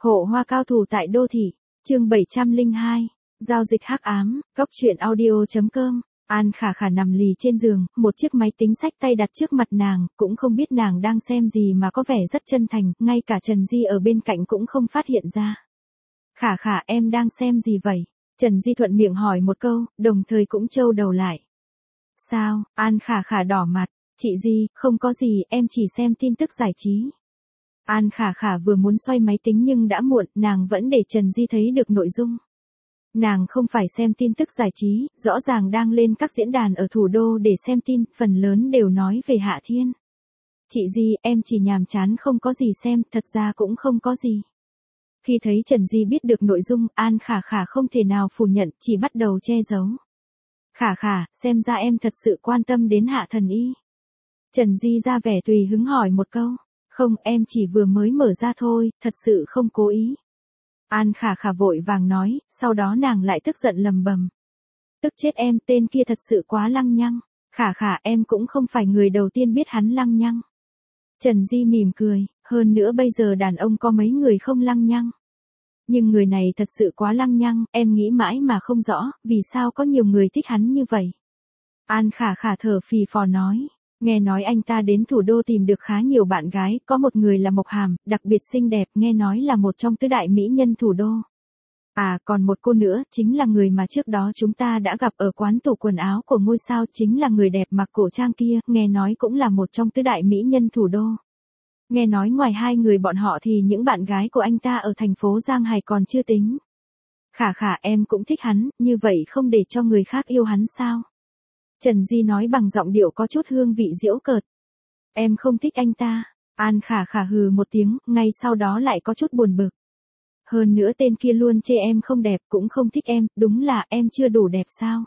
Hộ hoa cao thủ tại đô thị, chương 702, giao dịch hắc ám, góc truyện audio.com. An Khả Khả nằm lì trên giường, một chiếc máy tính xách tay đặt trước mặt nàng, cũng không biết nàng đang xem gì mà có vẻ rất chân thành, ngay cả Trần Di ở bên cạnh cũng không phát hiện ra. Khả Khả, em đang xem gì vậy? Trần Di thuận miệng hỏi một câu, đồng thời cũng trâu đầu lại. Sao? An Khả Khả đỏ mặt, chị Di, không có gì, em chỉ xem tin tức giải trí. An Khả Khả vừa muốn xoay máy tính nhưng đã muộn, nàng vẫn để Trần Di thấy được nội dung. Nàng không phải xem tin tức giải trí, rõ ràng đang lên các diễn đàn ở thủ đô để xem tin, phần lớn đều nói về Hạ Thiên. Chị Di, em chỉ nhàm chán không có gì xem, thật ra cũng không có gì. Khi thấy Trần Di biết được nội dung, An Khả Khả không thể nào phủ nhận, chỉ bắt đầu che giấu. Khả Khả, xem ra em thật sự quan tâm đến Hạ Thần Y. Trần Di ra vẻ tùy hứng hỏi một câu. Không, em chỉ vừa mới mở ra thôi, thật sự không cố ý. An Khả Khả vội vàng nói, sau đó nàng lại tức giận lầm bầm. Tức chết em, tên kia thật sự quá lăng nhăng. Khả Khả, em cũng không phải người đầu tiên biết hắn lăng nhăng. Trần Di mỉm cười, hơn nữa bây giờ đàn ông có mấy người không lăng nhăng. Nhưng người này thật sự quá lăng nhăng, em nghĩ mãi mà không rõ, vì sao có nhiều người thích hắn như vậy. An Khả Khả thở phì phò nói. Nghe nói anh ta đến thủ đô tìm được khá nhiều bạn gái, có một người là Mộc Hàm, đặc biệt xinh đẹp, nghe nói là một trong tứ đại mỹ nhân thủ đô. À, còn một cô nữa, chính là người mà trước đó chúng ta đã gặp ở quán tủ quần áo của ngôi sao, chính là người đẹp mặc cổ trang kia, nghe nói cũng là một trong tứ đại mỹ nhân thủ đô. Nghe nói ngoài hai người bọn họ thì những bạn gái của anh ta ở thành phố Giang Hải còn chưa tính. Khả Khả, em cũng thích hắn, như vậy không để cho người khác yêu hắn sao? Trần Di nói bằng giọng điệu có chút hương vị giễu cợt. Em không thích anh ta. An Khả Khả hừ một tiếng, ngay sau đó lại có chút buồn bực. Hơn nữa tên kia luôn chê em không đẹp, cũng không thích em, đúng là em chưa đủ đẹp sao?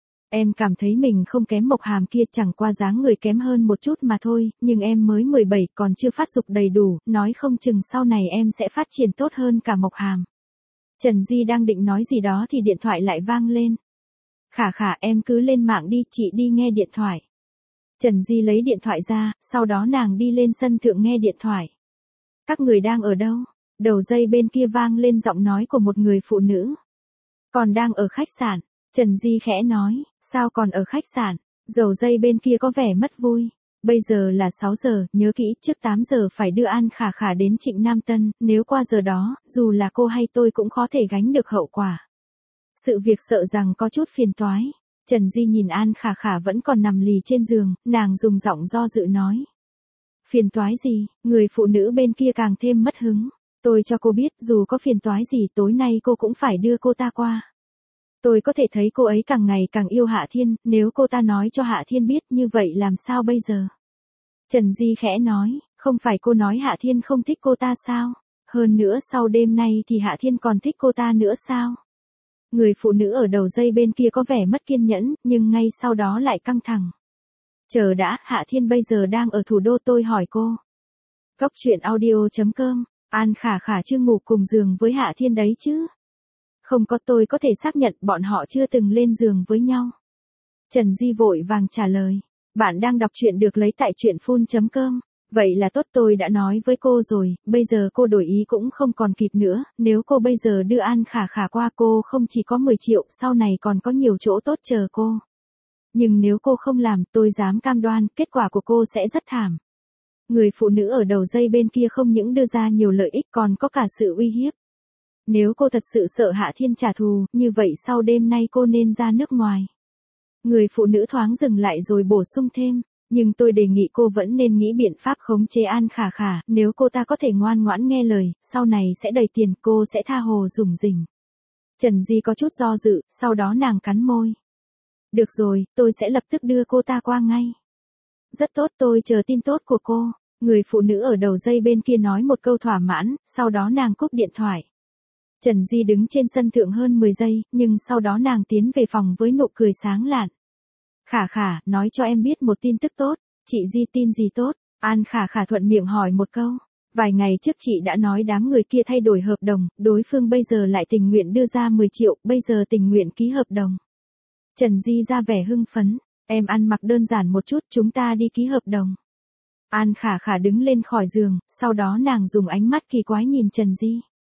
Em cảm thấy mình không kém Mộc Hàm kia, chẳng qua dáng người kém hơn một chút mà thôi, nhưng em mới 17 còn chưa phát dục đầy đủ, nói không chừng sau này em sẽ phát triển tốt hơn cả Mộc Hàm. Trần Di đang định nói gì đó thì điện thoại lại vang lên. Khả Khả, em cứ lên mạng đi, chị đi nghe điện thoại. Trần Di lấy điện thoại ra, sau đó nàng đi lên sân thượng nghe điện thoại. Các người đang ở đâu? Đầu dây bên kia vang lên giọng nói của một người phụ nữ. Còn đang ở khách sạn. Trần Di khẽ nói, sao còn ở khách sạn? Đầu dây bên kia có vẻ mất vui. Bây giờ là 6 giờ, nhớ kỹ, trước 8 giờ phải đưa An Khả Khả đến Trịnh Nam Tân, nếu qua giờ đó, dù là cô hay tôi cũng khó thể gánh được hậu quả. Sự việc sợ rằng có chút phiền toái. Trần Di nhìn An Khả Khả vẫn còn nằm lì trên giường, nàng dùng giọng do dự nói. Phiền toái gì? Người phụ nữ bên kia càng thêm mất hứng. Tôi cho cô biết, dù có phiền toái gì tối nay cô cũng phải đưa cô ta qua. Tôi có thể thấy cô ấy càng ngày càng yêu Hạ Thiên, nếu cô ta nói cho Hạ Thiên biết như vậy làm sao bây giờ? Trần Di khẽ nói, không phải cô nói Hạ Thiên không thích cô ta sao? Hơn nữa sau đêm nay thì Hạ Thiên còn thích cô ta nữa sao? Người phụ nữ ở đầu dây bên kia có vẻ mất kiên nhẫn, nhưng ngay sau đó lại căng thẳng. Chờ đã, Hạ Thiên bây giờ đang ở thủ đô, tôi hỏi cô. Góc truyện audio.com, An Khả Khả chưa ngủ cùng giường với Hạ Thiên đấy chứ? Không có, tôi có thể xác nhận bọn họ chưa từng lên giường với nhau. Trần Di vội vàng trả lời. Bạn đang đọc truyện được lấy tại truyện.com. Vậy là tốt, tôi đã nói với cô rồi, bây giờ cô đổi ý cũng không còn kịp nữa, nếu cô bây giờ đưa An Khả Khả qua cô không chỉ có 10 triệu, sau này còn có nhiều chỗ tốt chờ cô. Nhưng nếu cô không làm, tôi dám cam đoan, kết quả của cô sẽ rất thảm. Người phụ nữ ở đầu dây bên kia không những đưa ra nhiều lợi ích còn có cả sự uy hiếp. Nếu cô thật sự sợ Hạ Thiên trả thù, như vậy sau đêm nay cô nên ra nước ngoài. Người phụ nữ thoáng dừng lại rồi bổ sung thêm. Nhưng tôi đề nghị cô vẫn nên nghĩ biện pháp khống chế An Khả Khả, nếu cô ta có thể ngoan ngoãn nghe lời, sau này sẽ đầy tiền, cô sẽ tha hồ rủng rỉnh. Trần Di có chút do dự, sau đó nàng cắn môi. Được rồi, tôi sẽ lập tức đưa cô ta qua ngay. Rất tốt, tôi chờ tin tốt của cô. Người phụ nữ ở đầu dây bên kia nói một câu thỏa mãn, sau đó nàng cúp điện thoại. Trần Di đứng trên sân thượng hơn 10 giây, nhưng sau đó nàng tiến về phòng với nụ cười sáng lạn. Khả Khả, nói cho em biết một tin tức tốt. Chị Di, tin gì tốt? An Khả Khả thuận miệng hỏi một câu. Vài ngày trước chị đã nói đám người kia thay đổi hợp đồng, đối phương bây giờ lại tình nguyện đưa ra 10 triệu, bây giờ tình nguyện ký hợp đồng. Trần Di ra vẻ hưng phấn. Em ăn mặc đơn giản một chút, chúng ta đi ký hợp đồng. An Khả Khả đứng lên khỏi giường, sau đó nàng dùng ánh mắt kỳ quái nhìn Trần Di.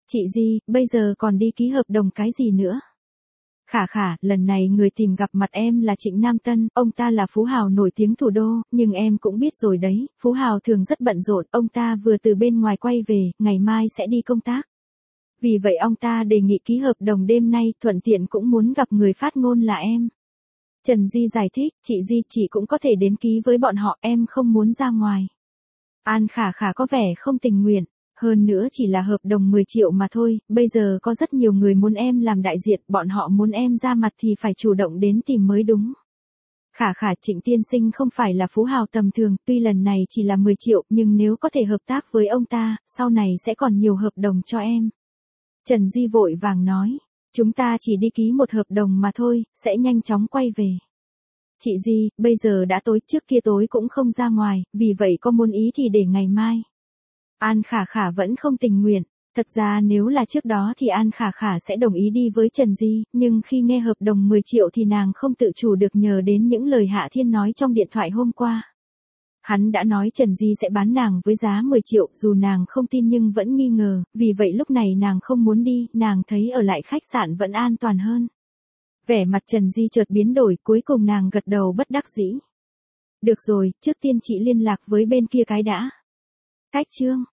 Chị Di, bây giờ còn đi ký hợp đồng cái gì nữa? Khả khả, lần này người tìm gặp mặt em là Trịnh Nam Tân, ông ta là phú hào nổi tiếng thủ đô, nhưng em cũng biết rồi đấy, phú hào thường rất bận rộn, ông ta vừa từ bên ngoài quay về, ngày mai sẽ đi công tác. Vì vậy ông ta đề nghị ký hợp đồng đêm nay, thuận tiện cũng muốn gặp người phát ngôn là em. Trần Di giải thích, chị Di chị cũng có thể đến ký với bọn họ, em không muốn ra ngoài. An Khả Khả có vẻ không tình nguyện. Hơn nữa chỉ là hợp đồng 10 triệu mà thôi, bây giờ có rất nhiều người muốn em làm đại diện, bọn họ muốn em ra mặt thì phải chủ động đến tìm mới đúng. Khả khả, Trịnh tiên sinh không phải là phú hào tầm thường, tuy lần này chỉ là 10 triệu, nhưng nếu có thể hợp tác với ông ta, sau này sẽ còn nhiều hợp đồng cho em. Trần Di vội vàng nói, chúng ta chỉ đi ký một hợp đồng mà thôi, sẽ nhanh chóng quay về. Chị Di, bây giờ đã tối, trước kia tối cũng không ra ngoài, vì vậy có muốn ý thì để ngày mai. An Khả Khả vẫn không tình nguyện. Thật ra nếu là trước đó thì An Khả Khả sẽ đồng ý đi với Trần Di, nhưng khi nghe hợp đồng 10 triệu thì nàng không tự chủ được nhớ đến những lời Hạ Thiên nói trong điện thoại hôm qua. Hắn đã nói Trần Di sẽ bán nàng với giá 10 triệu, dù nàng không tin nhưng vẫn nghi ngờ, vì vậy lúc này nàng không muốn đi, nàng thấy ở lại khách sạn vẫn an toàn hơn. Vẻ mặt Trần Di chợt biến đổi, cuối cùng nàng gật đầu bất đắc dĩ. Được rồi, trước tiên chị liên lạc với bên kia cái đã. Cách chương